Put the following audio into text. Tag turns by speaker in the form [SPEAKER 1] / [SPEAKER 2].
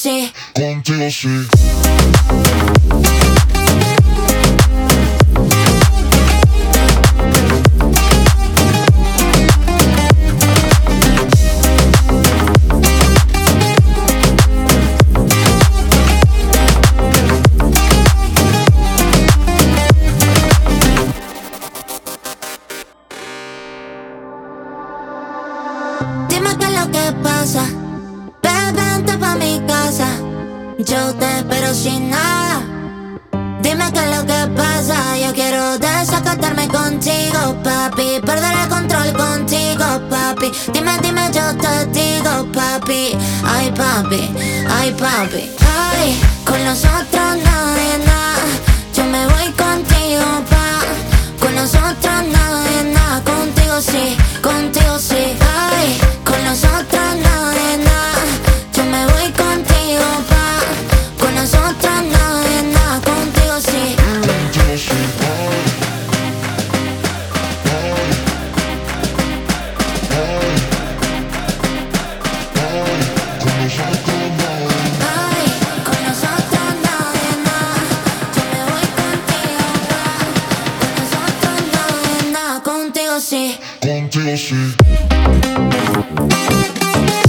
[SPEAKER 1] sí.
[SPEAKER 2] Contigo sí.
[SPEAKER 1] Dime qué es lo que pasa. Vente pa' mi casa. Yo te espero sin nada. Dime qué es lo que pasa. Yo quiero desacatarme contigo, papi. Perder el control contigo, papi. Dime, yo te digo, papi. Ay, papi, ay, papi. Ay, con los otros nadie nada. Yo me voy contigo, pa. Con los otros nadie nada. Contigo sí, contigo sí. Ay, con los otros nadie nada. Yo me voy contigo, pa. Con los otros nadie nada. Contigo sí.
[SPEAKER 2] Contigo sí.
[SPEAKER 1] Ay, con los otros nadie nada. Yo me voy contigo, pa. Con los otros nadie nada. Contigo sí.
[SPEAKER 2] Contigo sí.